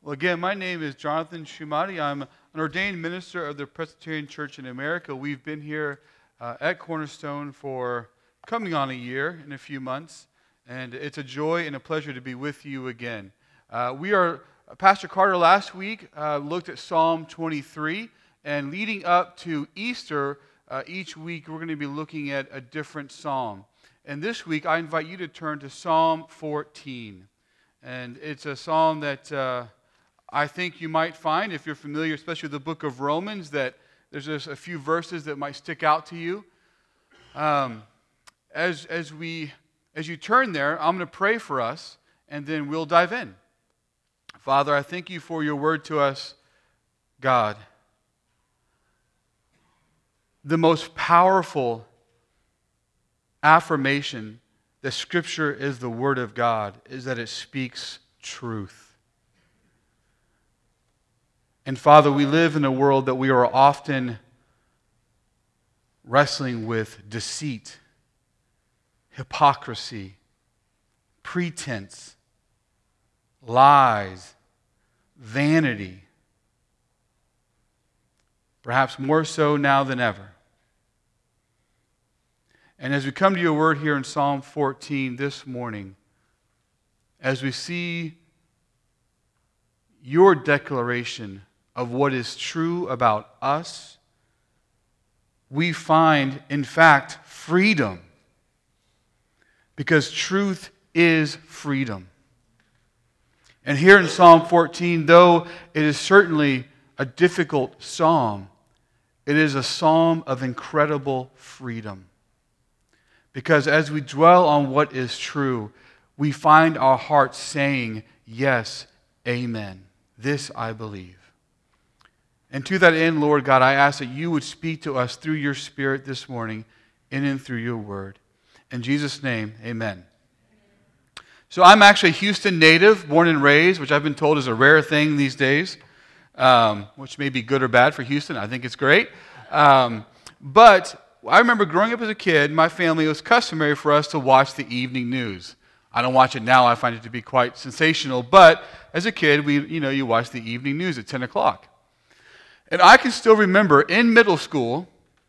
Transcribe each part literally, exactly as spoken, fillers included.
Well, again, my name is Jonathan Shumati. I'm an ordained minister of the Presbyterian Church in America. We've been here uh, at Cornerstone for coming on a year in a few months, and it's a joy and a pleasure to be with you again. Uh, we are, Pastor Carter last week uh, looked at Psalm twenty-three, and leading up to Easter, uh, each week we're going to be looking at a different psalm. And this week I invite you to turn to Psalm fourteen. And it's a psalm that uh, I think you might find, if you're familiar, especially with the book of Romans, that there's just a few verses that might stick out to you. Um, as as we as you turn there, I'm going to pray for us, and then we'll dive in. Father, I thank you for your word to us, God. The most powerful affirmation that Scripture is the Word of God is that it speaks truth. And Father, we live in a world that we are often wrestling with deceit, hypocrisy, pretense, lies, vanity. Perhaps more so now than ever. And as we come to your word here in Psalm fourteen this morning, as we see your declaration of what is true about us, we find, in fact, freedom. Because truth is freedom. And here in Psalm fourteen, though it is certainly a difficult psalm, it is a psalm of incredible freedom. Because as we dwell on what is true, we find our hearts saying, yes, amen. This I believe. And to that end, Lord God, I ask that you would speak to us through your Spirit this morning in and through your word. In Jesus' name, amen. So I'm actually a Houston native, born and raised, which I've been told is a rare thing these days, um, which may be good or bad for Houston. I think it's great. Um, but I remember growing up as a kid, my family, it was customary for us to watch the evening news. I don't watch it now. I find it to be quite sensational. But as a kid, we, you know, you watch the evening news at ten o'clock. And I can still remember in middle school,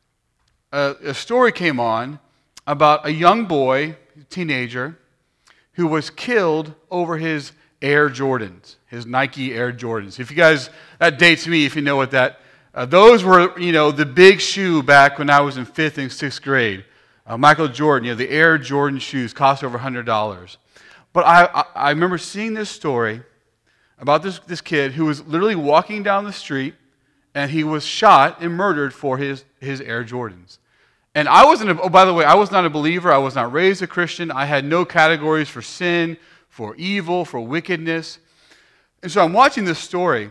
a, a story came on about a young boy, a teenager, who was killed over his Air Jordans, his Nike Air Jordans. If you guys, that dates me if you know what that, uh, those were, you know, the big shoe back when I was in fifth and sixth grade. Uh, Michael Jordan, you know, the Air Jordan shoes cost over one hundred dollars. But I, I, I remember seeing this story about this, this kid who was literally walking down the street, and he was shot and murdered for his, his Air Jordans. And I wasn't, a, oh, by the way, I was not a believer. I was not raised a Christian. I had no categories for sin, for evil, for wickedness. And so I'm watching this story.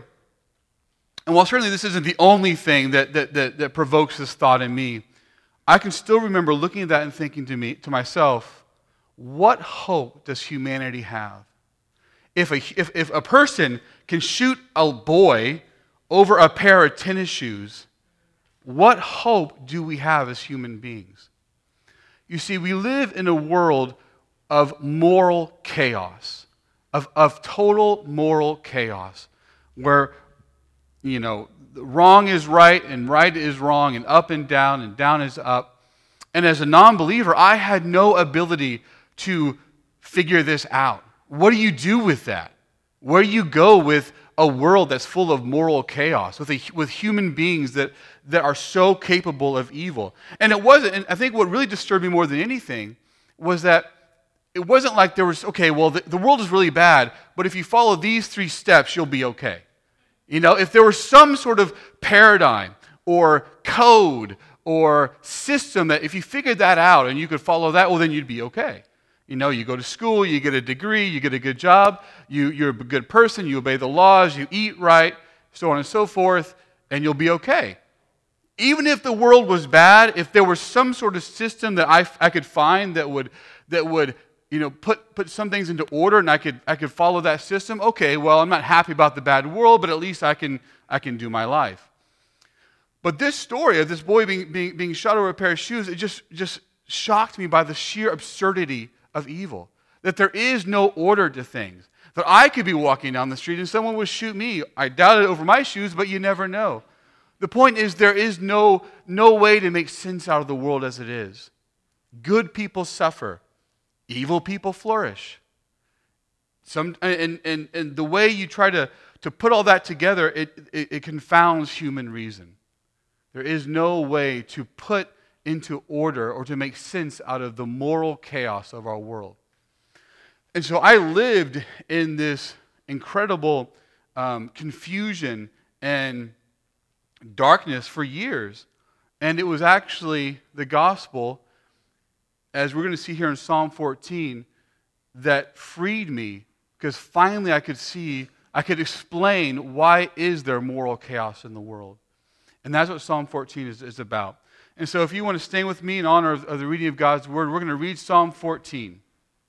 And while certainly this isn't the only thing that, that, that, that provokes this thought in me, I can still remember looking at that and thinking to me, to myself, what hope does humanity have? If a, if, if a person can shoot a boy over a pair of tennis shoes, what hope do we have as human beings? You see, we live in a world of moral chaos, of, of total moral chaos, where, you know, wrong is right and right is wrong and up and down and down is up. And as a non-believer, I had no ability to figure this out. What do you do with that? Where do you go with a world that's full of moral chaos, with a, with human beings that, that are so capable of evil? And it wasn't, and I think what really disturbed me more than anything was that it wasn't like there was, okay, well, the, the world is really bad, but if you follow these three steps, you'll be okay. You know, if there was some sort of paradigm or code or system that if you figured that out and you could follow that, well, then you'd be okay. You know, you go to school, you get a degree, you get a good job, you, you're a good person, you obey the laws, you eat right, so on and so forth, and you'll be okay. Even if the world was bad, if there was some sort of system that I, I could find that would, that would you know, put, put some things into order and I could, I could follow that system, okay, well, I'm not happy about the bad world, but at least I can, I can do my life. But this story of this boy being, being, being shot over a pair of shoes, it just, just shocked me by the sheer absurdity of evil. That there is no order to things. That I could be walking down the street and someone would shoot me. I doubt it over my shoes, but you never know. The point is there is no, no way to make sense out of the world as it is. Good people suffer. Evil people flourish. Some, and, and, and the way you try to, to put all that together, it, it, it confounds human reason. There is no way to put into order or to make sense out of the moral chaos of our world. And so I lived in this incredible um, confusion and darkness for years. And it was actually the gospel, as we're going to see here in Psalm fourteen, that freed me, because finally I could see, I could explain why is there moral chaos in the world. And that's what Psalm fourteen is, is about. And so if you want to stay with me in honor of, of the reading of God's word, we're going to read Psalm fourteen.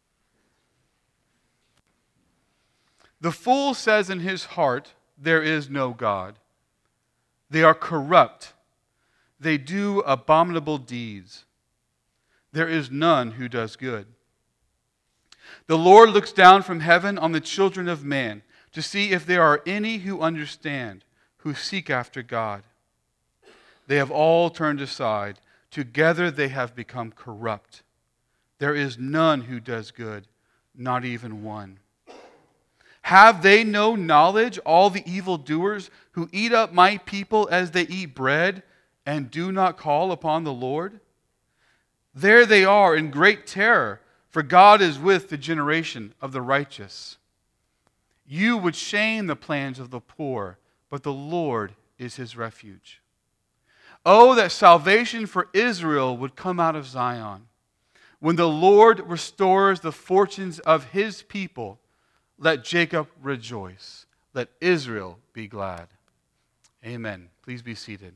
The fool says in his heart, there is no God. They are corrupt. They do abominable deeds. There is none who does good. The Lord looks down from heaven on the children of man to see if there are any who understand, who seek after God. They have all turned aside. Together they have become corrupt. There is none who does good, not even one. Have they no knowledge, all the evildoers who eat up my people as they eat bread and do not call upon the Lord? There they are in great terror, for God is with the generation of the righteous. You would shame the plans of the poor, but the Lord is his refuge. Oh, that salvation for Israel would come out of Zion. When the Lord restores the fortunes of his people, let Jacob rejoice. Let Israel be glad. Amen. Please be seated.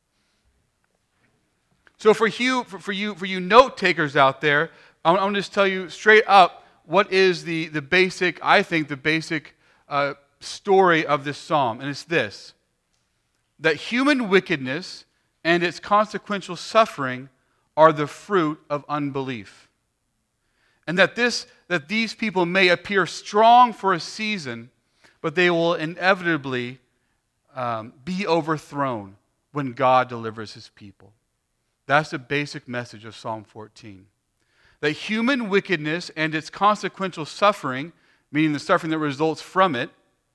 So for you, for you, for you note takers out there, I want to just tell you straight up what is the, the basic, I think, the basic uh, story of this psalm. And it's this: that human wickedness and its consequential suffering are the fruit of unbelief. And that this that these people may appear strong for a season, but they will inevitably um, be overthrown when God delivers his people. That's the basic message of Psalm fourteen. That human wickedness and its consequential suffering, meaning the suffering that results from it,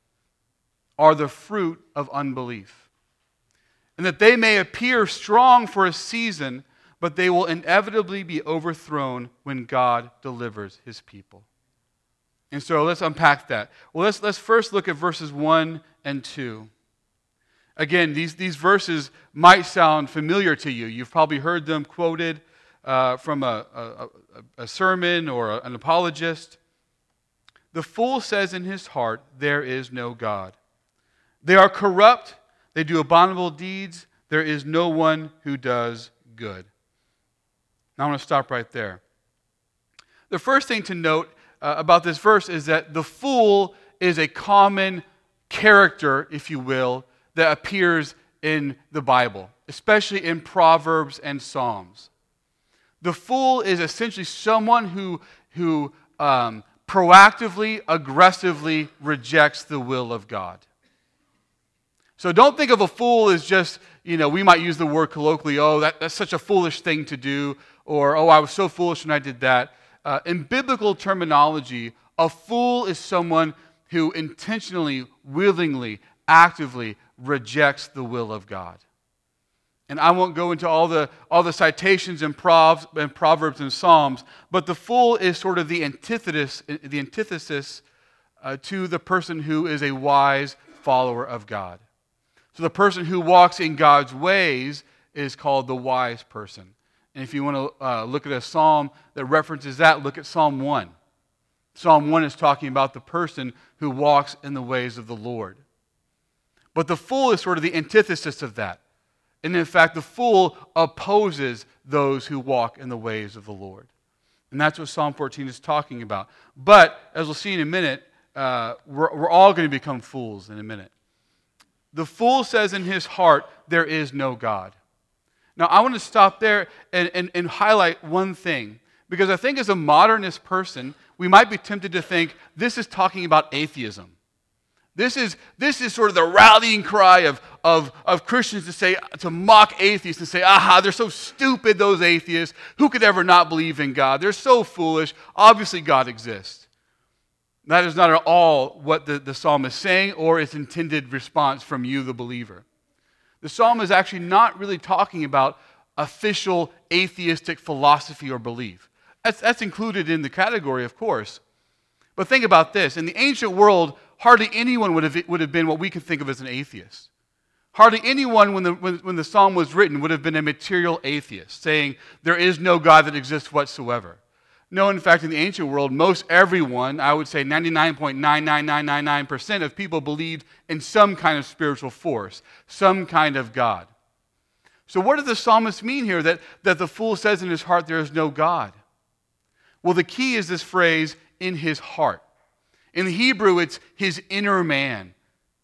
are the fruit of unbelief. And that they may appear strong for a season, but they will inevitably be overthrown when God delivers his people. And so let's unpack that. Well, let's, let's first look at verses one and two. Again, these, these verses might sound familiar to you. You've probably heard them quoted uh, from a, a, a sermon or an apologist. The fool says in his heart, there is no God. They are corrupt. They do abominable deeds. There is no one who does good. Now I want to stop right there. The first thing to note uh, about this verse is that the fool is a common character, if you will, that appears in the Bible, especially in Proverbs and Psalms. The fool is essentially someone who, who um, proactively, aggressively rejects the will of God. So don't think of a fool as just, you know, we might use the word colloquially, oh, that, that's such a foolish thing to do, or, oh, I was so foolish when I did that. Uh, in biblical terminology, a fool is someone who intentionally, willingly, actively rejects the will of God. And I won't go into all the all the citations in Provs and Proverbs and Psalms, but the fool is sort of the antithesis, the antithesis uh, to the person who is a wise follower of God. So the person who walks in God's ways is called the wise person. And if you want to uh, look at a psalm that references that, look at Psalm one. Psalm one is talking about the person who walks in the ways of the Lord. But the fool is sort of the antithesis of that. And in fact, the fool opposes those who walk in the ways of the Lord. And that's what Psalm fourteen is talking about. But, as we'll see in a minute, uh, we're, we're all going to become fools in a minute. The fool says in his heart, there is no God. Now, I want to stop there and, and, and highlight one thing. Because I think as a modernist person, we might be tempted to think this is talking about atheism. This is, this is sort of the rallying cry of, of, of Christians to say, to mock atheists and say, aha, they're so stupid, those atheists. Who could ever not believe in God? They're so foolish. Obviously, God exists. That is not at all what the, the psalm is saying or its intended response from you, the believer. The psalm is actually not really talking about official atheistic philosophy or belief. That's, that's included in the category, of course. But think about this. In the ancient world, hardly anyone would have, would have been what we can think of as an atheist. Hardly anyone, when the, when, when the psalm was written, would have been a material atheist, saying there is no God that exists whatsoever. No, in fact, in the ancient world, most everyone, I would say ninety-nine point nine nine nine nine nine percent of people believed in some kind of spiritual force, some kind of God. So what does the psalmist mean here that, that the fool says in his heart there is no God? Well, the key is this phrase, in his heart. In the Hebrew, it's his inner man.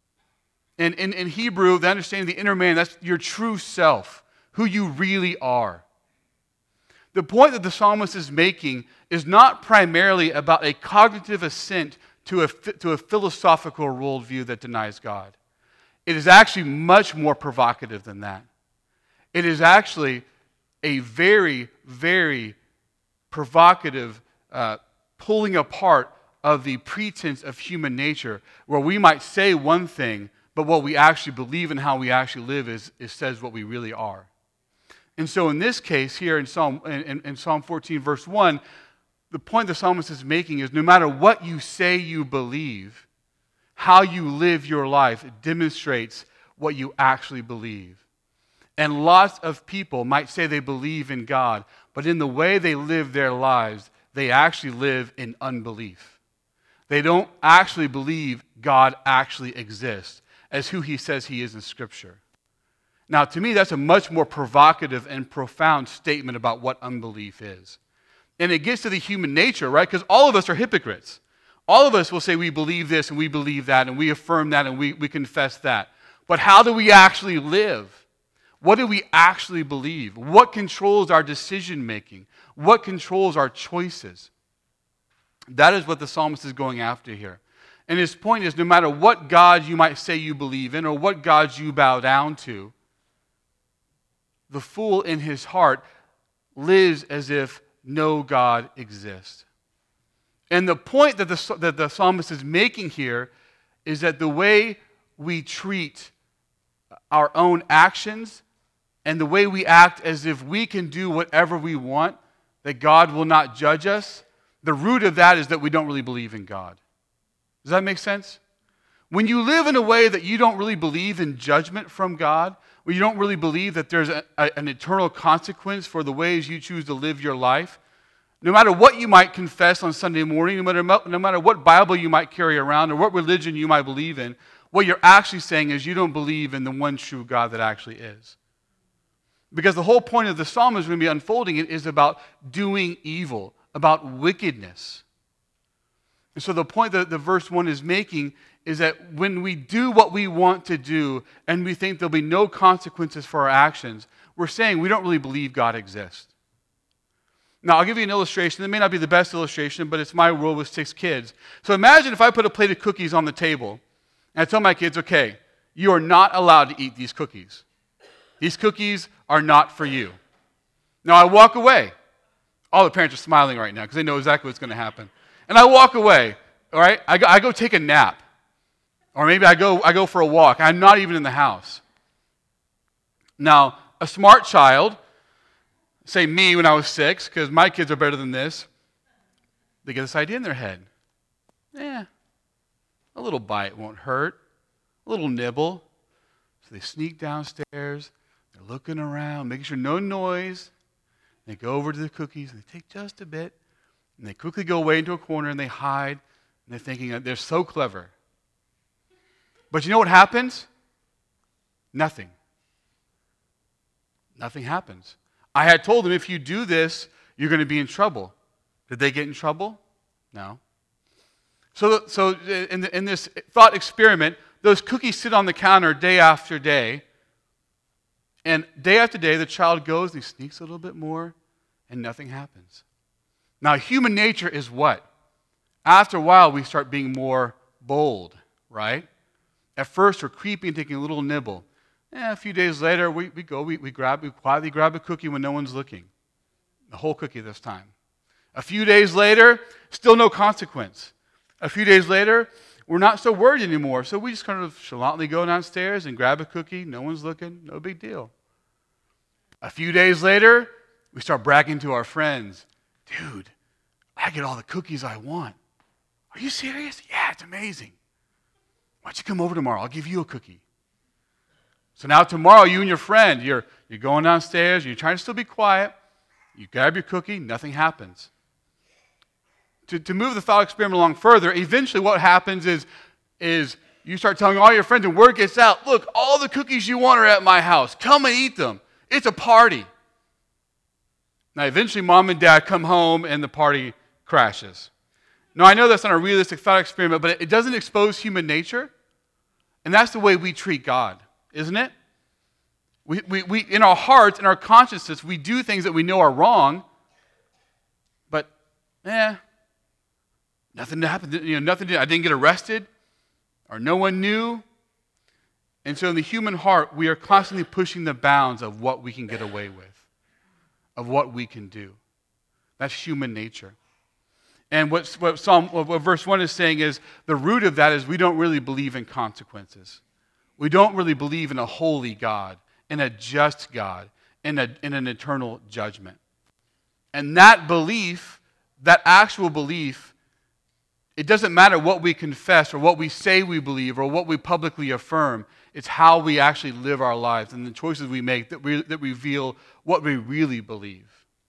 And in, in Hebrew, the understanding of the inner man, that's your true self, who you really are. The point that the psalmist is making is not primarily about a cognitive assent to a, to a philosophical worldview that denies God. It is actually much more provocative than that. It is actually a very, very provocative uh, pulling apart of the pretense of human nature, where we might say one thing, but what we actually believe and how we actually live is, is says what we really are. And so in this case here in Psalm, in, in Psalm fourteen, verse one, the point the psalmist is making is no matter what you say you believe, how you live your life demonstrates what you actually believe. And lots of people might say they believe in God, but in the way they live their lives, they actually live in unbelief. They don't actually believe God actually exists as who he says he is in Scripture. Now, to me, that's a much more provocative and profound statement about what unbelief is. And it gets to the human nature, right? Because all of us are hypocrites. All of us will say we believe this and we believe that and we affirm that and we, we confess that. But how do we actually live? What do we actually believe? What controls our decision making? What controls our choices? That is what the psalmist is going after here. And his point is no matter what God you might say you believe in or what gods you bow down to, the fool in his heart lives as if no God exists. And the point that the, that the psalmist is making here is that the way we treat our own actions and the way we act as if we can do whatever we want, that God will not judge us, the root of that is that we don't really believe in God. Does that make sense? When you live in a way that you don't really believe in judgment from God, where you don't really believe that there's a, a, an eternal consequence for the ways you choose to live your life, no matter what you might confess on Sunday morning, no matter, no matter what Bible you might carry around or what religion you might believe in, what you're actually saying is you don't believe in the one true God that actually is. Because the whole point of the psalm is going to be unfolding it is about doing evil, about wickedness. And so the point that the verse one is making is that when we do what we want to do and we think there'll be no consequences for our actions, we're saying we don't really believe God exists. Now, I'll give you an illustration. It may not be the best illustration, but it's my world with six kids. So imagine if I put a plate of cookies on the table and I tell my kids, okay, you are not allowed to eat these cookies. These cookies are not for you. Now, I walk away. All the parents are smiling right now because they know exactly what's going to happen. And I walk away, all right? I go, I go take a nap. Or maybe I go, I go for a walk. I'm not even in the house. Now, a smart child, say me when I was six, because my kids are better than this, they get this idea in their head. Eh, a little bite won't hurt. A little nibble. So they sneak downstairs. They're looking around, making sure no noise. They go over to the cookies, and they take just a bit. And they quickly go away into a corner, and they hide. And they're thinking that they're so clever. But you know what happens? Nothing. Nothing happens. I had told them, if you do this, you're going to be in trouble. Did they get in trouble? No. So, so in, the, in this thought experiment, those cookies sit on the counter day after day. And day after day, the child goes and he sneaks a little bit more, and nothing happens. Now, human nature is what? After a while, we start being more bold, right? At first, we're creeping, taking a little nibble. Eh, a few days later, we, we go, we, we, grab, we quietly grab a cookie when no one's looking. The whole cookie this time. A few days later, still no consequence. A few days later, we're not so worried anymore. So we just kind of chalantly go downstairs and grab a cookie. No one's looking. No big deal. A few days later, we start bragging to our friends. Dude, I get all the cookies I want. Are you serious? Yeah, it's amazing. Why don't you come over tomorrow? I'll give you a cookie. So now tomorrow, you and your friend, you're, you're going downstairs. You're trying to still be quiet. You grab your cookie. Nothing happens. To, to move the thought experiment along further, eventually what happens is, is you start telling all your friends and word gets out, look, all the cookies you want are at my house. Come and eat them. It's a party. Now, eventually, mom and dad come home and the party crashes. Now, I know that's not a realistic thought experiment, but it doesn't expose human nature. And that's the way we treat God, isn't it? We, we, we, in our hearts, in our consciousness, we do things that we know are wrong, but, eh, nothing happened. You know, nothing. I didn't get arrested, or no one knew. And so in the human heart, we are constantly pushing the bounds of what we can get away with, of what we can do. That's human nature. And what, what Psalm, what verse one is saying is the root of that is we don't really believe in consequences. We don't really believe in a holy God, in a just God, in, a, in an eternal judgment. And that belief, that actual belief, it doesn't matter what we confess or what we say we believe or what we publicly affirm. It's how we actually live our lives and the choices we make that, we, that reveal what we really believe.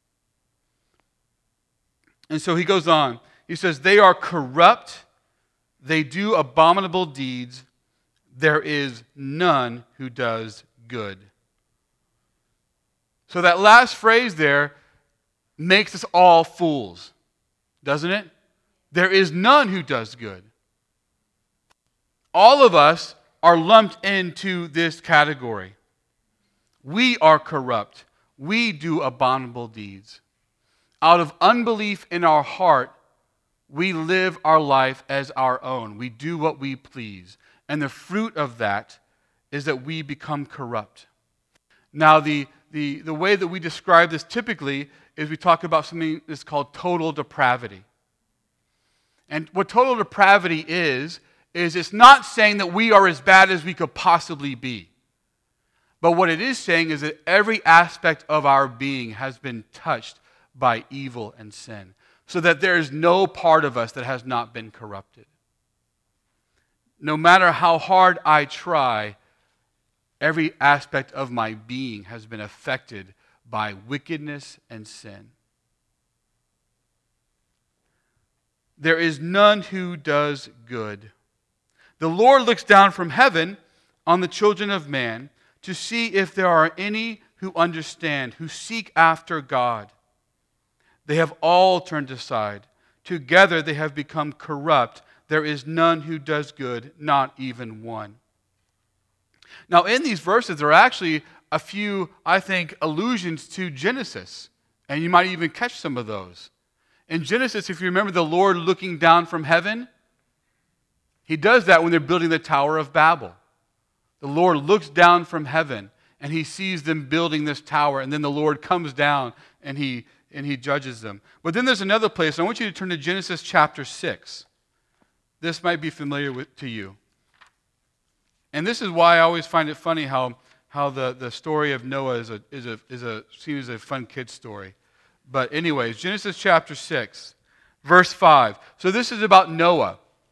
And so he goes on. He says, they are corrupt. They do abominable deeds. There is none who does good. So that last phrase there makes us all fools, doesn't it? There is none who does good. All of us are lumped into this category. We are corrupt. We do abominable deeds. Out of unbelief in our heart, we live our life as our own. We do what we please. And the fruit of that is that we become corrupt. Now, the, the, the way that we describe this typically is we talk about something that's called total depravity. And what total depravity is, is it's not saying that we are as bad as we could possibly be. But what it is saying is that every aspect of our being has been touched by evil and sin, so that there is no part of us that has not been corrupted. No matter how hard I try, every aspect of my being has been affected by wickedness and sin. There is none who does good. The Lord looks down from heaven on the children of man to see if there are any who understand, who seek after God. They have all turned aside. Together they have become corrupt. There is none who does good, not even one. Now, in these verses, there are actually a few, I think, allusions to Genesis. And you might even catch some of those. In Genesis, if you remember the Lord looking down from heaven, he does that when they're building the Tower of Babel. The Lord looks down from heaven, and he sees them building this tower, and then the Lord comes down, and he and he judges them. But then there's another place, and I want you to turn to Genesis chapter six. This might be familiar with, to you. And this is why I always find it funny how, how the, the story of Noah is a, is a, is a, seems a fun kid story. But anyways, Genesis chapter six, verse five. So this is about Noah.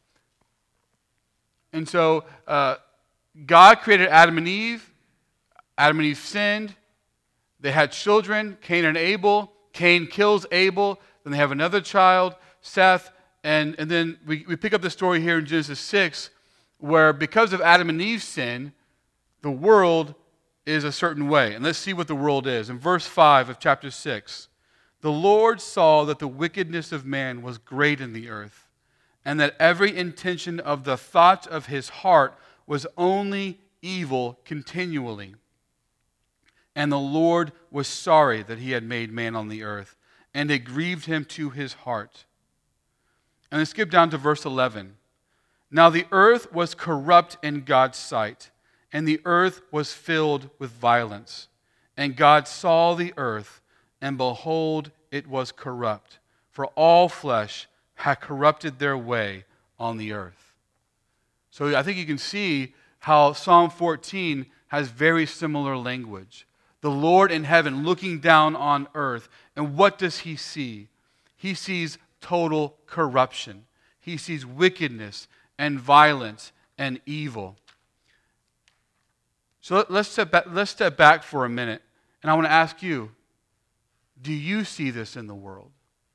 And so uh, God created Adam and Eve. Adam and Eve sinned. They had children, Cain and Abel. Cain kills Abel. Then they have another child, Seth. And, and then we, we pick up the story here in Genesis six, where because of Adam and Eve's sin, the world is a certain way. And let's see what the world is. In verse five of chapter six, the Lord saw that the wickedness of man was great in the earth, and that every intention of the thoughts of his heart was only evil continually. And the Lord was sorry that he had made man on the earth, and it grieved him to his heart. And then skip down to verse eleven. Now the earth was corrupt in God's sight, and the earth was filled with violence. And God saw the earth, and behold, it was corrupt, for all flesh had corrupted their way on the earth. So I think you can see how Psalm fourteen has very similar language. The Lord in heaven looking down on earth, and what does he see? He sees total corruption. He sees wickedness and violence and evil. So let's step back, let's step back for a minute, and I want to ask you, do you see this in the world?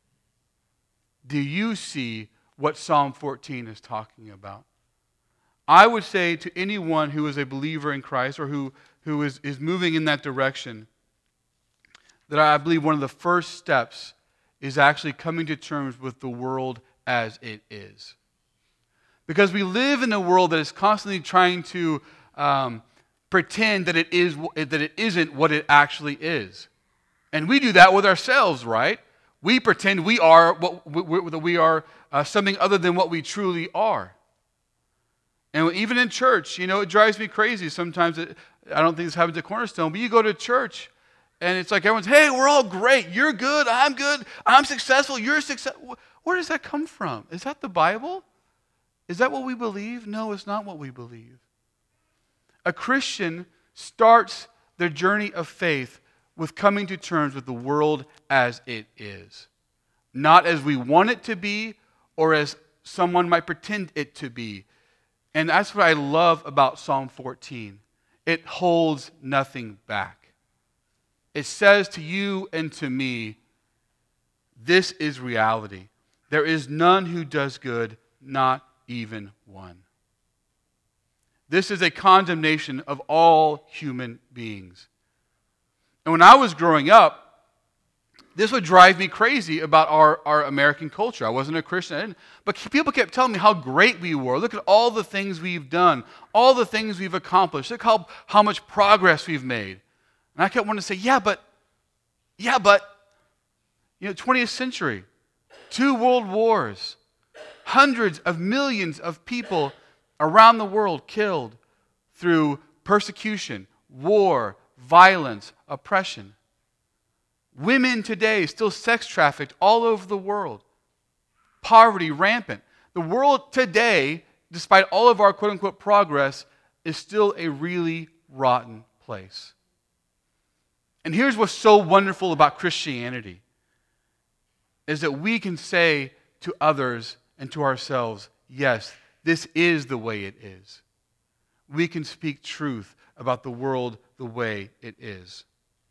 Do you see what Psalm fourteen is talking about? I would say to anyone who is a believer in Christ or who, who is, is moving in that direction, that I believe one of the first steps is actually coming to terms with the world as it is. Because we live in a world that is constantly trying to um, pretend that it is that it isn't what it actually is. And we do that with ourselves, right? We pretend we are what we, that we are uh, something other than what we truly are. And even in church, you know, it drives me crazy. Sometimes it, I don't think this happens at Cornerstone, but you go to church and it's like everyone's, hey, we're all great. You're good. I'm good. I'm successful. You're successful. Where does that come from? Is that the Bible? Is that what we believe? No, it's not what we believe. A Christian starts their journey of faith with coming to terms with the world as it is. Not as we want it to be or as someone might pretend it to be. And that's what I love about Psalm fourteen. It holds nothing back. It says to you and to me, this is reality. There is none who does good, not even one. This is a condemnation of all human beings. And when I was growing up, this would drive me crazy about our, our American culture. I wasn't a Christian, I didn't, but people kept telling me how great we were. Look at all the things we've done, all the things we've accomplished. Look how, how much progress we've made. And I kept wanting to say, yeah, but, yeah, but, you know, twentieth century, two world wars, hundreds of millions of people around the world killed through persecution, war, violence, oppression. Women today still sex trafficked all over the world. Poverty rampant. The world today, despite all of our quote-unquote progress, is still a really rotten place. And here's what's so wonderful about Christianity, is that we can say to others and to ourselves, yes, this is the way it is. We can speak truth about the world the way it is.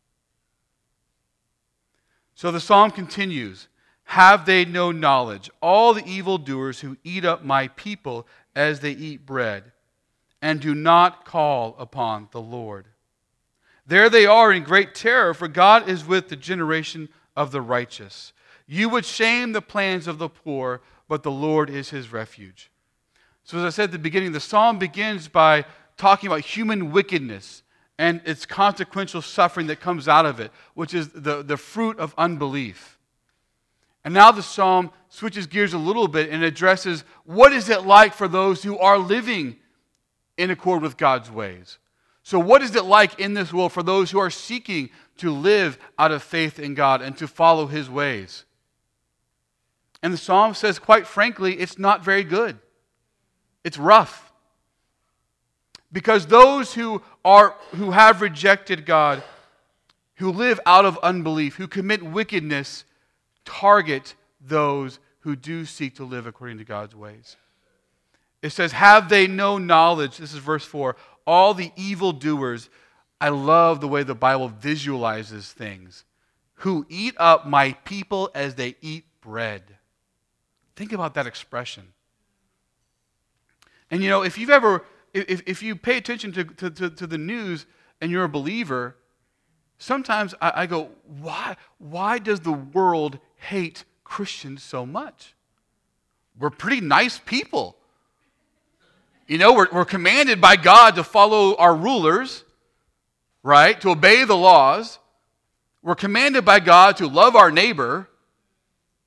So the psalm continues, have they no knowledge, all the evildoers who eat up my people as they eat bread, and do not call upon the Lord. There they are in great terror, for God is with the generation of the righteous. You would shame the plans of the poor, but the Lord is his refuge. So as I said at the beginning, the psalm begins by talking about human wickedness and its consequential suffering that comes out of it, which is the, the fruit of unbelief. And now the psalm switches gears a little bit and addresses what is it like for those who are living in accord with God's ways. So what is it like in this world for those who are seeking to live out of faith in God and to follow his ways? And the psalm says, quite frankly, it's not very good. It's rough. Because those who are who have rejected God, who live out of unbelief, who commit wickedness, target those who do seek to live according to God's ways. It says, have they no knowledge? This is verse four. All the evildoers, I love the way the Bible visualizes things, who eat up my people as they eat bread. Think about that expression. And you know, if you've ever, if, if you pay attention to, to, to, to the news and you're a believer, sometimes I, I go, why, why does the world hate Christians so much? We're pretty nice people. You know, we're, we're commanded by God to follow our rulers, right? To obey the laws. We're commanded by God to love our neighbor.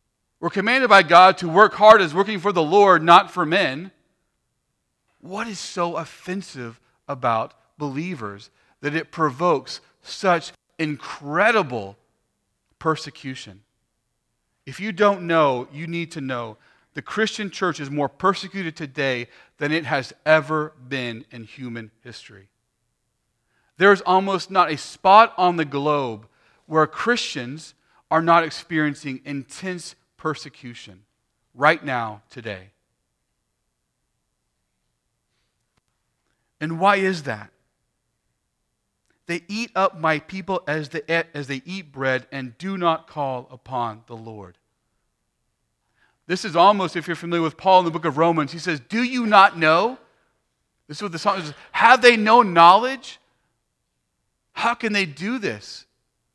We're commanded by God to work hard as working for the Lord, not for men. What is so offensive about believers that it provokes such incredible persecution? If you don't know, you need to know. The Christian church is more persecuted today than it has ever been in human history. There is almost not a spot on the globe where Christians are not experiencing intense persecution right now, today. And why is that? They eat up my people as they, as they eat bread and do not call upon the Lord. This is almost, if you're familiar with Paul in the book of Romans, he says, do you not know? This is what the song says. Have they no knowledge? How can they do this?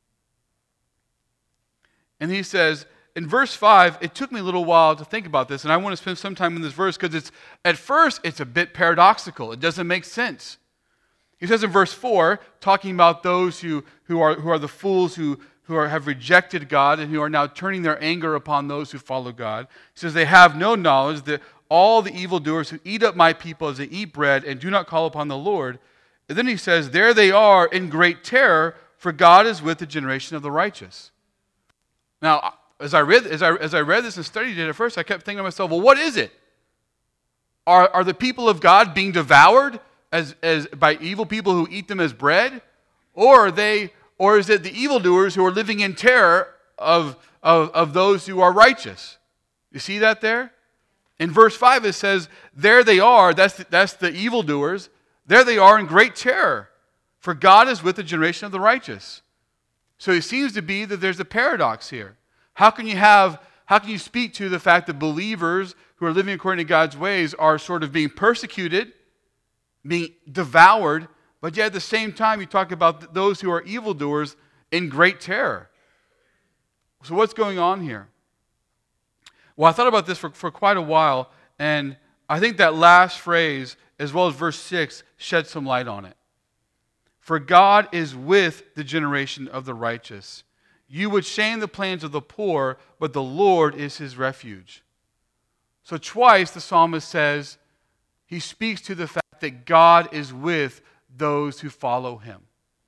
And he says, in verse five, it took me a little while to think about this, and I want to spend some time in this verse because it's, at first, it's a bit paradoxical. It doesn't make sense. He says in verse four, talking about those who, who, are, who are the fools who, who are, have rejected God and who are now turning their anger upon those who follow God. He says, they have no knowledge that all the evildoers who eat up my people as they eat bread and do not call upon the Lord. And then he says, there they are in great terror, for God is with the generation of the righteous. Now, as I read, as I, as I read this and studied it at first, I kept thinking to myself, well, what is it? Are, are the people of God being devoured as, as by evil people who eat them as bread? Or are they, or is it the evildoers who are living in terror of, of, of those who are righteous? You see that there? In verse five it says, there they are, that's the, that's the evildoers, there they are in great terror, for God is with the generation of the righteous. So it seems to be that there's a paradox here. How can you have, how can you speak to the fact that believers who are living according to God's ways are sort of being persecuted, being devoured, but yet at the same time you talk about those who are evildoers in great terror? So what's going on here? Well, I thought about this for, for quite a while, and I think that last phrase, as well as verse six, sheds some light on it. For God is with the generation of the righteous. You would shame the plans of the poor, but the Lord is his refuge. So twice the psalmist says, he speaks to the fact that God is with those who follow him.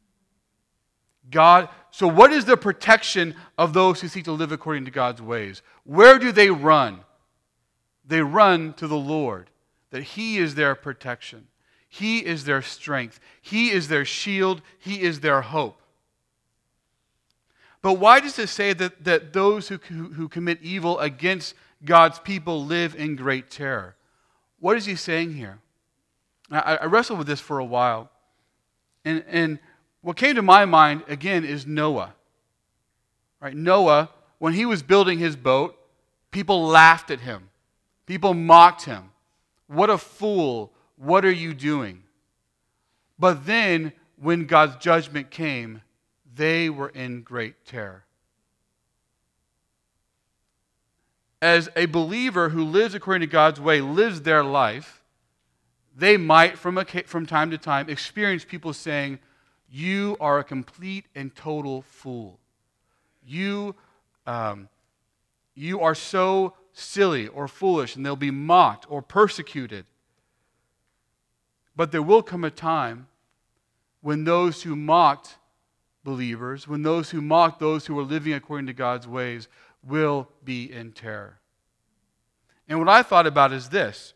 God, so what is the protection of those who seek to live according to God's ways? Where do they run? They run to the Lord, that he is their protection. He is their strength. He is their shield. He is their hope. But why does it say that, that those who, who, who commit evil against God's people live in great terror? What is he saying here? I, I wrestled with this for a while. And, and what came to my mind, again, is Noah. Right? Noah, when he was building his boat, people laughed at him. People mocked him. What a fool. What are you doing? But then, when God's judgment came, they were in great terror. As a believer who lives according to God's way, lives their life, they might, from, a, from time to time, experience people saying, you are a complete and total fool. You, um, you are so silly or foolish, and they'll be mocked or persecuted. But there will come a time when those who mocked believers, when those who mocked those who were living according to God's ways, will be in terror. And what I thought about is this.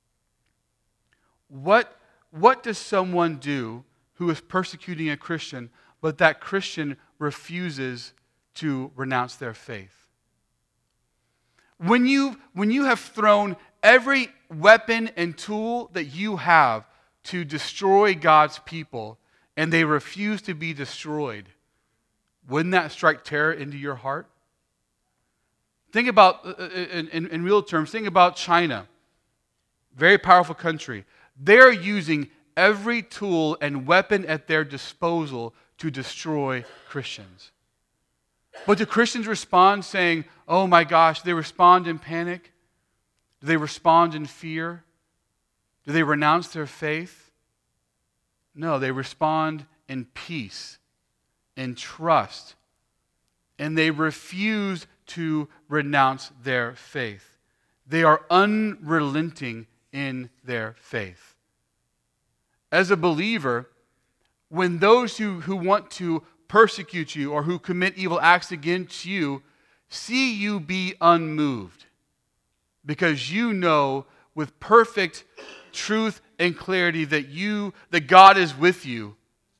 What, what does someone do who is persecuting a Christian, but that Christian refuses to renounce their faith? When you, when you have thrown every weapon and tool that you have to destroy God's people, and they refuse to be destroyed, wouldn't that strike terror into your heart? Think about, in, in, in real terms, think about China. Very powerful country. They're using every tool and weapon at their disposal to destroy Christians. But do Christians respond saying, oh my gosh, do they respond in panic? Do they respond in fear? Do they renounce their faith? No, they respond in peace, in trust, and they refuse to renounce their faith. They are unrelenting in their faith. As a believer, when those who, who want to persecute you or who commit evil acts against you see you be unmoved, because you know with perfect truth and clarity that you that God is with you.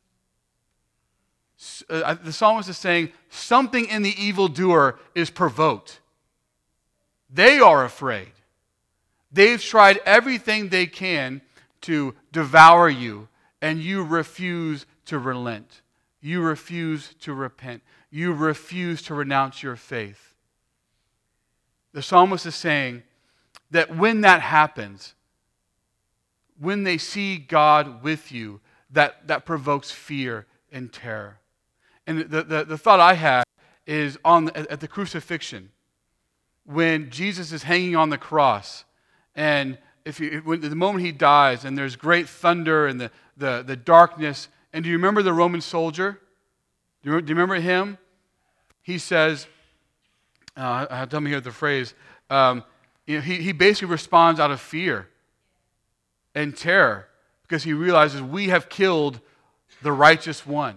Uh, the psalmist is saying something in the evildoer is provoked. They are afraid. They've tried everything they can to devour you, and you refuse to relent. You refuse to repent. You refuse to renounce your faith. The psalmist is saying that when that happens, when they see God with you, that, that provokes fear and terror. And the, the, the thought I had is on at the crucifixion, when Jesus is hanging on the cross, and if you, when, the moment he dies, and there's great thunder and the, the, the darkness, and do you remember the Roman soldier? Do you, do you remember him? He says, uh, tell me here the phrase, um, you know, he, he basically responds out of fear and terror because he realizes we have killed the righteous one.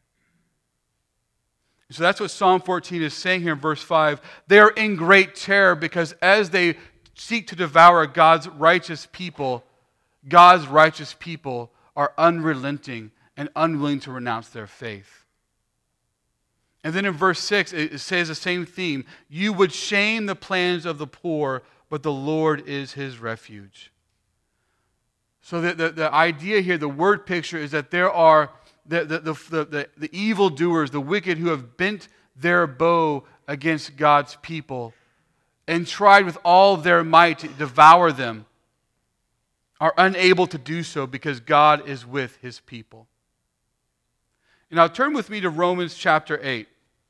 So that's what Psalm fourteen is saying here in verse five. They are in great terror because as they seek to devour God's righteous people, God's righteous people are unrelenting and unwilling to renounce their faith. And then in verse six, it says the same theme. You would shame the plans of the poor, but the Lord is his refuge. So the, the, the idea here, the word picture, is that there are the, the, the, the, the evildoers, the wicked who have bent their bow against God's people and tried with all their might to devour them, are unable to do so because God is with his people. And now turn with me to Romans chapter eight.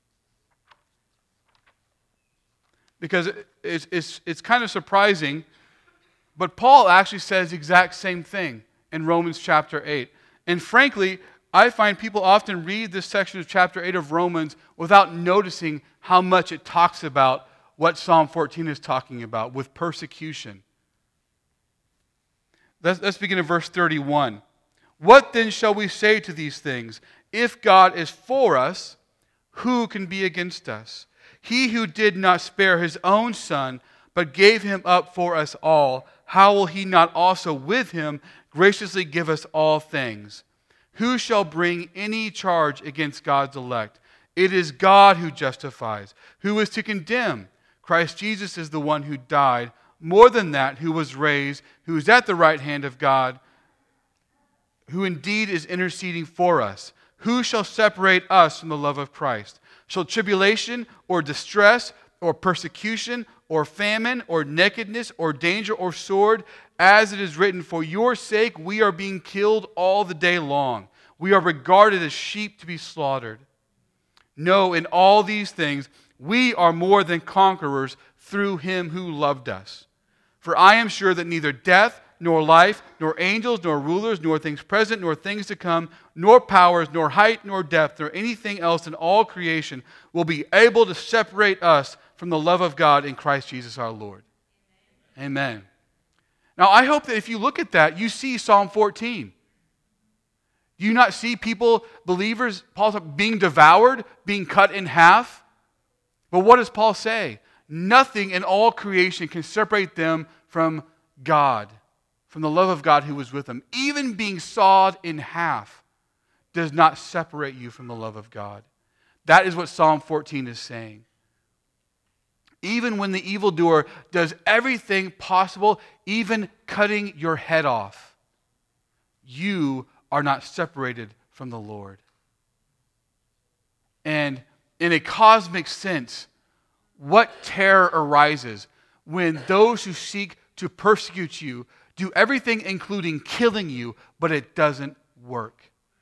Because it's, it's, it's kind of surprising, but Paul actually says the exact same thing in Romans chapter eight. And frankly, I find people often read this section of chapter eight of Romans without noticing how much it talks about what Psalm fourteen is talking about with persecution. Let's, let's begin in verse thirty-one. What then shall we say to these things? If God is for us, who can be against us? He who did not spare his own son, but gave him up for us all, how will he not also with him graciously give us all things? Who shall bring any charge against God's elect? It is God who justifies. Who is to condemn? Christ Jesus is the one who died, more than that, who was raised, who is at the right hand of God, who indeed is interceding for us. Who shall separate us from the love of Christ? Shall tribulation or distress or persecution or famine or nakedness or danger or sword? As it is written, for your sake we are being killed all the day long. We are regarded as sheep to be slaughtered. No, in all these things we are more than conquerors through him who loved us. For I am sure that neither death, nor life, nor angels, nor rulers, nor things present, nor things to come, nor powers, nor height, nor depth, nor anything else in all creation will be able to separate us from the love of God in Christ Jesus our Lord. Amen. Now, I hope that if you look at that, you see Psalm fourteen. Do you not see people, believers, Paul, being devoured, being cut in half? But what does Paul say? Nothing in all creation can separate them from God, from the love of God who was with them. Even being sawed in half does not separate you from the love of God. That is what Psalm fourteen is saying. Even when the evildoer does everything possible, even cutting your head off, you are not separated from the Lord. And in a cosmic sense, what terror arises when those who seek to persecute you do everything including killing you, but it doesn't work.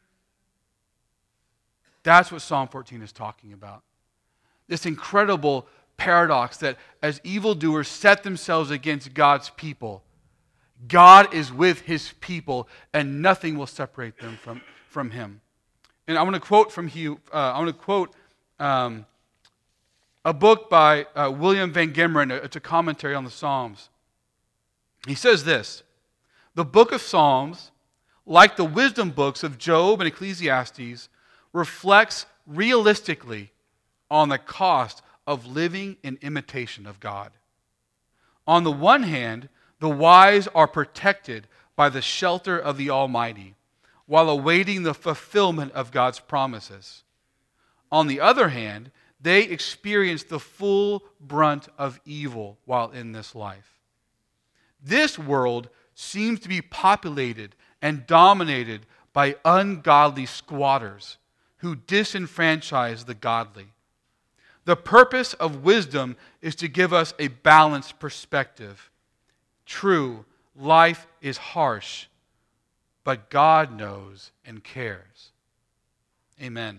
That's what Psalm fourteen is talking about. This incredible paradox that as evildoers set themselves against God's people, God is with his people and nothing will separate them from, from him. And I want to quote from Hugh, uh, I want to quote um, a book by uh, William Van Gemeren. It's a commentary on the Psalms. He says this: the book of Psalms, like the wisdom books of Job and Ecclesiastes, reflects realistically on the cost of living in imitation of God. On the one hand, the wise are protected by the shelter of the Almighty, while awaiting the fulfillment of God's promises. On the other hand, they experience the full brunt of evil while in this life. This world seems to be populated and dominated by ungodly squatters who disenfranchise the godly. The purpose of wisdom is to give us a balanced perspective. True, life is harsh, but God knows and cares. Amen.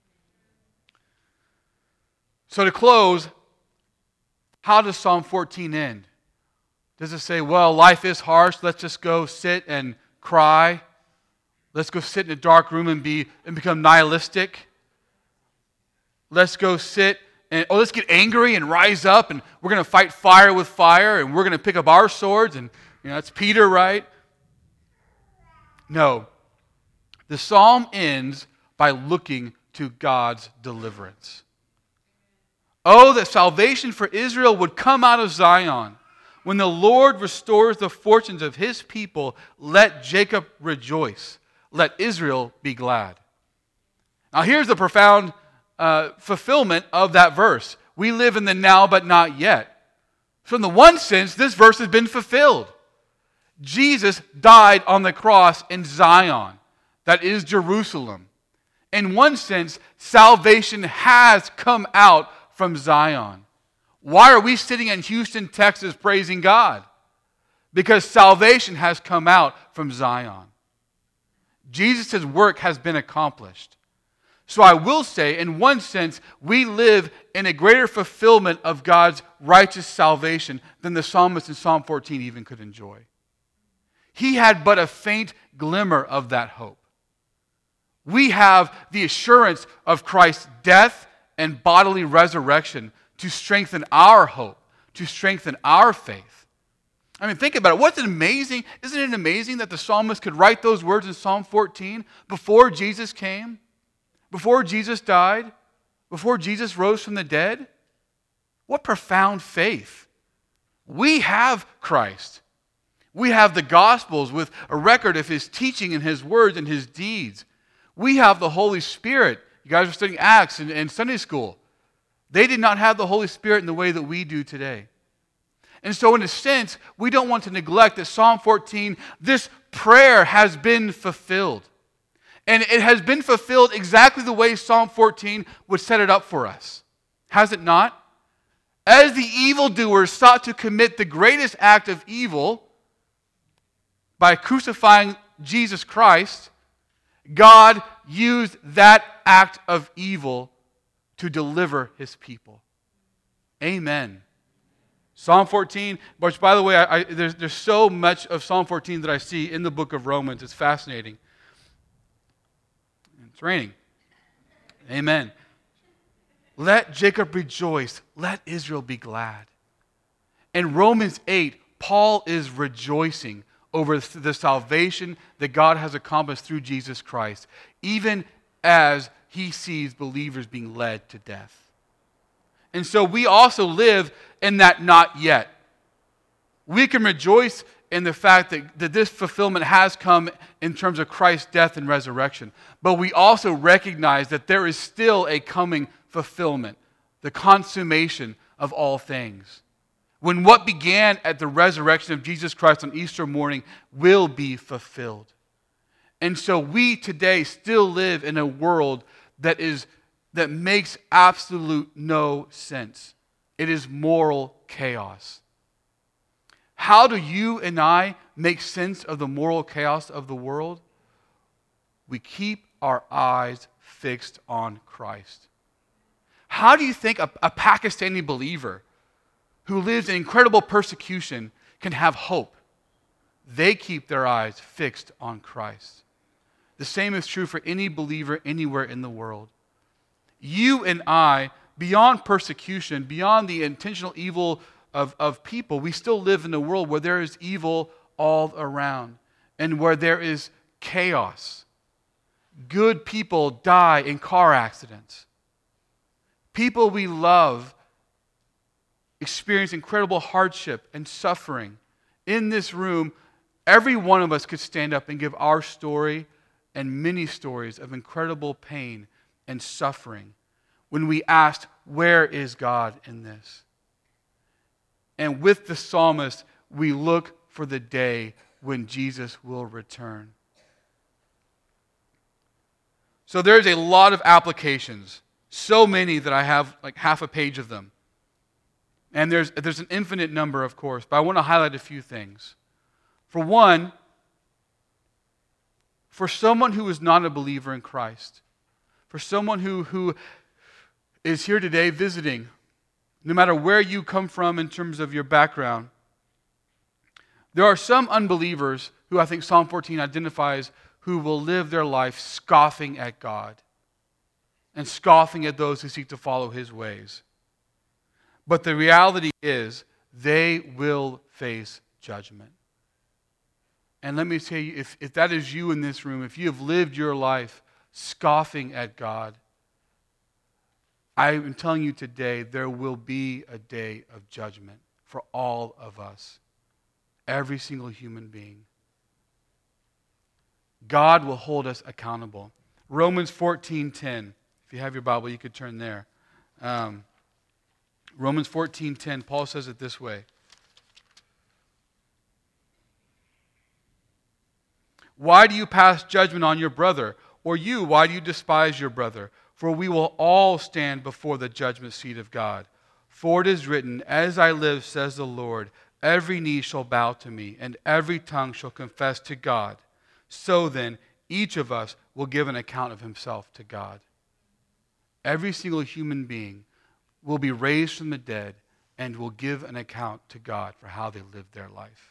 So to close, how does Psalm fourteen end? Does it say, well, life is harsh, let's just go sit and cry? Let's go sit in a dark room and be and become nihilistic? Let's go sit and, oh, let's get angry and rise up, and we're going to fight fire with fire, and we're going to pick up our swords, and you know, that's Peter, right? No. The psalm ends by looking to God's deliverance. Oh, that salvation for Israel would come out of Zion. When the Lord restores the fortunes of his people, let Jacob rejoice. Let Israel be glad. Now here's the profound uh, fulfillment of that verse. We live in the now but not yet. So in the one sense, this verse has been fulfilled. Jesus died on the cross in Zion. That is Jerusalem. In one sense, salvation has come out from Zion. Why are we sitting in Houston, Texas, praising God? Because salvation has come out from Zion. Jesus' work has been accomplished. So I will say, in one sense, we live in a greater fulfillment of God's righteous salvation than the psalmist in Psalm fourteen even could enjoy. He had but a faint glimmer of that hope. We have the assurance of Christ's death and bodily resurrection to strengthen our hope, to strengthen our faith. I mean, think about it. What's amazing? Isn't it amazing that the psalmist could write those words in Psalm fourteen before Jesus came, before Jesus died, before Jesus rose from the dead? What profound faith. We have Christ. We have the Gospels with a record of his teaching and his words and his deeds. We have the Holy Spirit. You guys are studying Acts in, in Sunday school. They did not have the Holy Spirit in the way that we do today. And so in a sense, we don't want to neglect that Psalm fourteen, this prayer has been fulfilled. And it has been fulfilled exactly the way Psalm fourteen would set it up for us. Has it not? As the evildoers sought to commit the greatest act of evil by crucifying Jesus Christ, God used that act of evil to deliver his people. Amen. Psalm fourteen, which by the way, I, I, there's, there's so much of Psalm fourteen that I see in the book of Romans. It's fascinating. It's raining. Amen. Let Jacob rejoice. Let Israel be glad. In Romans eight, Paul is rejoicing over the salvation that God has accomplished through Jesus Christ, even as he sees believers being led to death. And so we also live in that not yet. We can rejoice in the fact that, that this fulfillment has come in terms of Christ's death and resurrection. But we also recognize that there is still a coming fulfillment, the consummation of all things. When what began at the resurrection of Jesus Christ on Easter morning will be fulfilled. And so we today still live in a world that is that makes absolute no sense. It is moral chaos. How do you and I make sense of the moral chaos of the world? We keep our eyes fixed on Christ. How do you think a, a Pakistani believer who lives in incredible persecution can have hope? They keep their eyes fixed on Christ. The same is true for any believer anywhere in the world. You and I beyond persecution, beyond the intentional evil of, of people, we still live in a world where there is evil all around and where there is chaos. Good people die in car accidents. People we love experience incredible hardship and suffering. In this room, every one of us could stand up and give our story and many stories of incredible pain and suffering when we asked, where is God in this? And with the psalmist, we look for the day when Jesus will return. So there's a lot of applications, so many that I have like half a page of them. And there's, there's an infinite number, of course, but I want to highlight a few things. For one, for someone who is not a believer in Christ, for someone who, who is here today visiting, no matter where you come from in terms of your background, there are some unbelievers who I think Psalm fourteen identifies who will live their life scoffing at God and scoffing at those who seek to follow His ways. But the reality is, they will face judgment. And let me tell you, if, if that is you in this room, if you have lived your life scoffing at God, I am telling you today, there will be a day of judgment for all of us. Every single human being. God will hold us accountable. Romans fourteen ten. If you have your Bible, you could turn there. Um, Romans fourteen ten, Paul says it this way. Why do you pass judgment on your brother? Or you, why do you despise your brother? For we will all stand before the judgment seat of God. For it is written, as I live, says the Lord, every knee shall bow to me, and every tongue shall confess to God. So then, each of us will give an account of himself to God. Every single human being will be raised from the dead and will give an account to God for how they lived their life.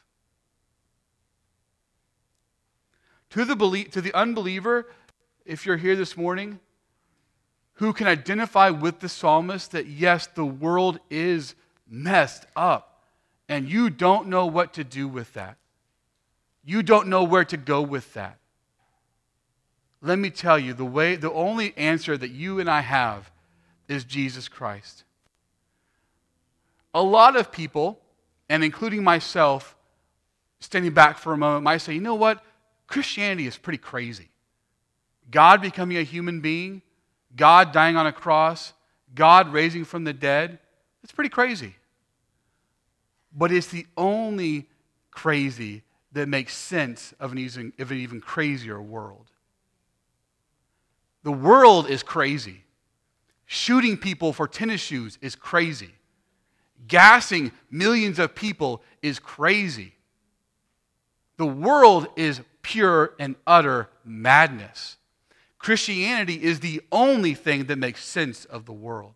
To the, belie- to the unbeliever, if you're here this morning, who can identify with the psalmist that yes, the world is messed up, and you don't know what to do with that. You don't know where to go with that. Let me tell you, the way, the only answer that you and I have is Jesus Christ. A lot of people, and including myself, standing back for a moment, might say, you know what? Christianity is pretty crazy. God becoming a human being, God dying on a cross, God raising from the dead, it's pretty crazy. But it's the only crazy that makes sense of an even, of an even crazier world. The world is crazy. Shooting people for tennis shoes is crazy. Gassing millions of people is crazy. The world is pure and utter madness. Christianity is the only thing that makes sense of the world.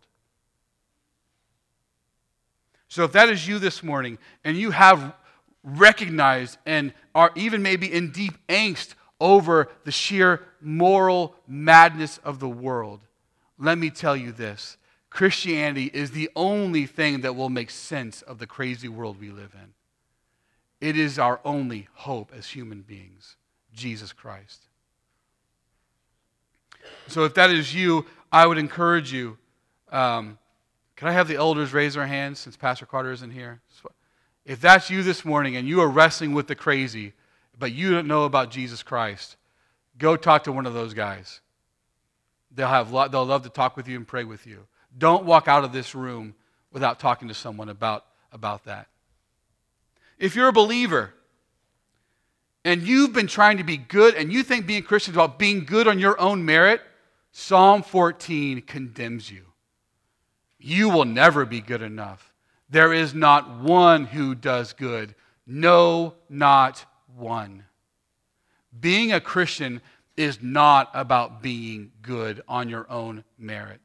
So if that is you this morning, and you have recognized and are even maybe in deep angst over the sheer moral madness of the world, let me tell you this. Christianity is the only thing that will make sense of the crazy world we live in. It is our only hope as human beings, Jesus Christ. So if that is you, I would encourage you, um, can I have the elders raise their hands since Pastor Carter isn't here? If that's you this morning and you are wrestling with the crazy, but you don't know about Jesus Christ, go talk to one of those guys. They'll have lo- they'll love to talk with you and pray with you. Don't walk out of this room without talking to someone about, about that. If you're a believer and you've been trying to be good and you think being Christian is about being good on your own merit, Psalm fourteen condemns you. You will never be good enough. There is not one who does good. No, not one. Being a Christian is not about being good on your own merit.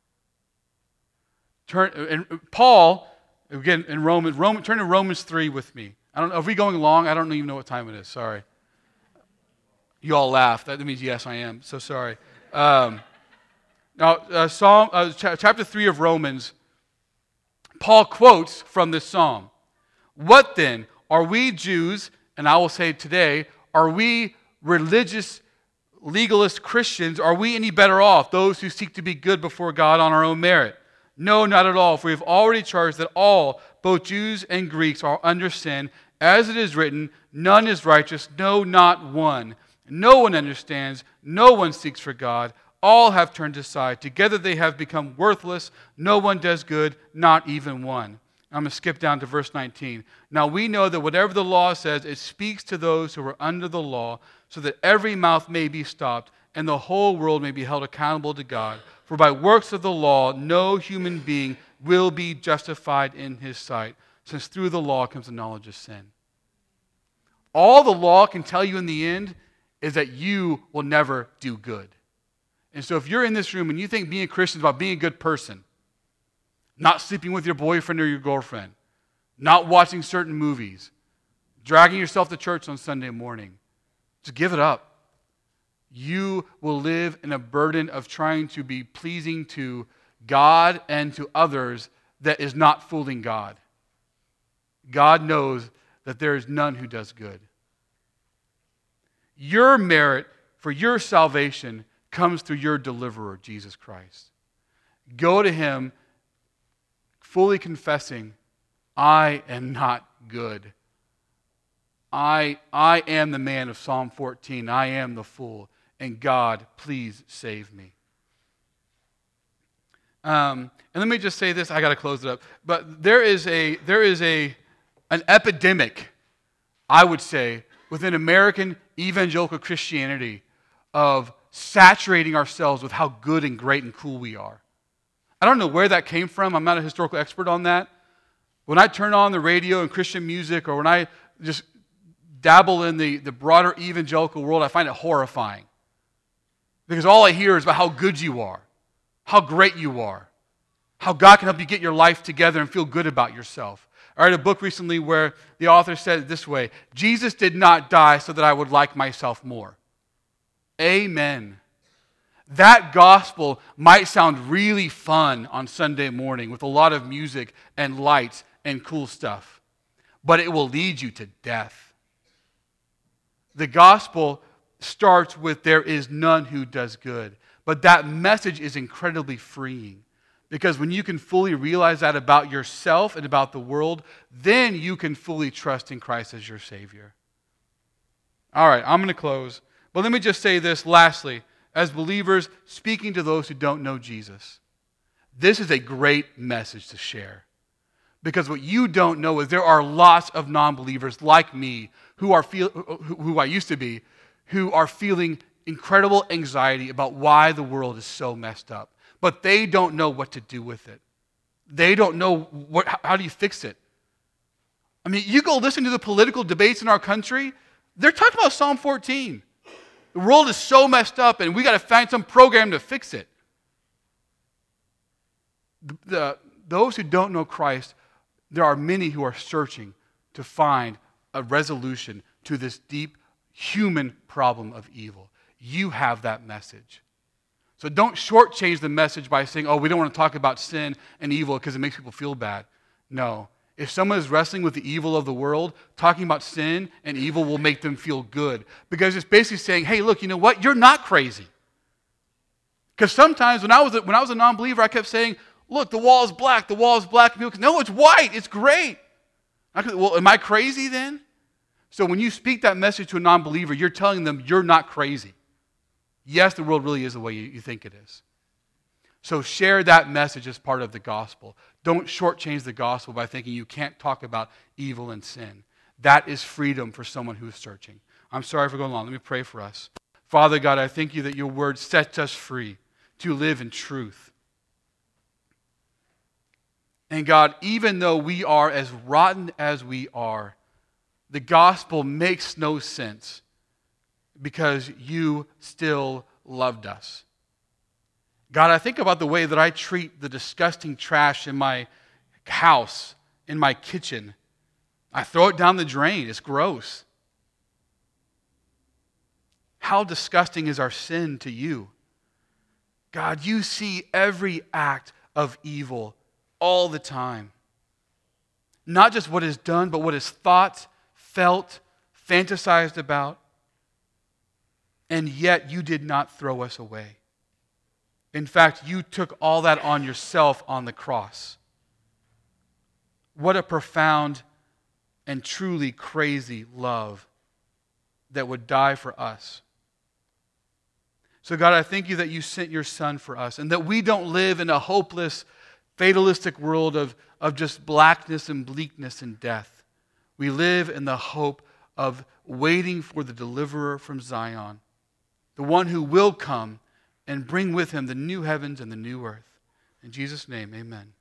Turn and Paul, again in Romans, Roman, turn to Romans three with me. I don't know, are we going long? I don't even know what time it is. Sorry. You all laughed. That means yes, I am. So sorry. Um, Now, uh, Psalm, uh, ch- chapter three of Romans, Paul quotes from this psalm. What then? Are we Jews, and I will say today, are we religious, legalist Christians, are we any better off, those who seek to be good before God on our own merit? No, not at all, for we have already charged that all, both Jews and Greeks, are under sin. As it is written, none is righteous, no, not one. No one understands, no one seeks for God. All have turned aside. Together they have become worthless. No one does good, not even one. I'm going to skip down to verse nineteen. Now we know that whatever the law says, it speaks to those who are under the law, so that every mouth may be stopped, and the whole world may be held accountable to God. For by works of the law, no human being will be justified in his sight, since through the law comes the knowledge of sin. All the law can tell you in the end is that you will never do good. And so if you're in this room and you think being a Christian is about being a good person, not sleeping with your boyfriend or your girlfriend, not watching certain movies, dragging yourself to church on Sunday morning, just give it up. You will live in a burden of trying to be pleasing to God and to others that is not fooling God. God knows that there is none who does good. Your merit for your salvation comes through your deliverer, Jesus Christ. Go to him fully confessing, I am not good. I, I am the man of Psalm fourteen. I am the fool. And God, please save me. Um, and let me just say this. I got to close it up. But there is a there is a an epidemic, I would say, within American evangelical Christianity of saturating ourselves with how good and great and cool we are. I don't know where that came from. I'm not a historical expert on that. When I turn on the radio and Christian music, or when I just dabble in the, the broader evangelical world, I find it horrifying. Because all I hear is about how good you are, how great you are, how God can help you get your life together and feel good about yourself. I read a book recently where the author said it this way: Jesus did not die so that I would like myself more. Amen. That gospel might sound really fun on Sunday morning with a lot of music and lights and cool stuff, but it will lead you to death. The gospel starts with there is none who does good, but that message is incredibly freeing, because when you can fully realize that about yourself and about the world, then you can fully trust in Christ as your Savior. All right, I'm going to close. But let me just say this lastly, as believers speaking to those who don't know Jesus. This is a great message to share. Because what you don't know is there are lots of non-believers like me who are feel, who I used to be, who are feeling incredible anxiety about why the world is so messed up. But they don't know what to do with it. They don't know what, how do you fix it. I mean, you go listen to the political debates in our country, they're talking about Psalm fourteen. The world is so messed up, and we got to find some program to fix it. The, the, those who don't know Christ, there are many who are searching to find a resolution to this deep human problem of evil. You have that message. So don't shortchange the message by saying, oh, we don't want to talk about sin and evil because it makes people feel bad. No. If someone is wrestling with the evil of the world, talking about sin and evil will make them feel good. Because it's basically saying, hey, look, you know what? You're not crazy. Because sometimes when I was a, when I was a non-believer, I kept saying, look, the wall is black, the wall is black. And people go, no, it's white, it's great. I could, well, am I crazy then? So when you speak that message to a non-believer, you're telling them you're not crazy. Yes, the world really is the way you, you think it is. So share that message as part of the gospel. Don't shortchange the gospel by thinking you can't talk about evil and sin. That is freedom for someone who is searching. I'm sorry for going long. Let me pray for us. Father God, I thank you that your word sets us free to live in truth. And God, even though we are as rotten as we are, the gospel makes no sense because you still loved us. God, I think about the way that I treat the disgusting trash in my house, in my kitchen. I throw it down the drain. It's gross. How disgusting is our sin to you? God, you see every act of evil all the time. Not just what is done, but what is thought, felt, fantasized about. And yet you did not throw us away. In fact, you took all that on yourself on the cross. What a profound and truly crazy love that would die for us. So God, I thank you that you sent your Son for us and that we don't live in a hopeless, fatalistic world of, of just blackness and bleakness and death. We live in the hope of waiting for the deliverer from Zion, the one who will come and bring with him the new heavens and the new earth. In Jesus' name, amen.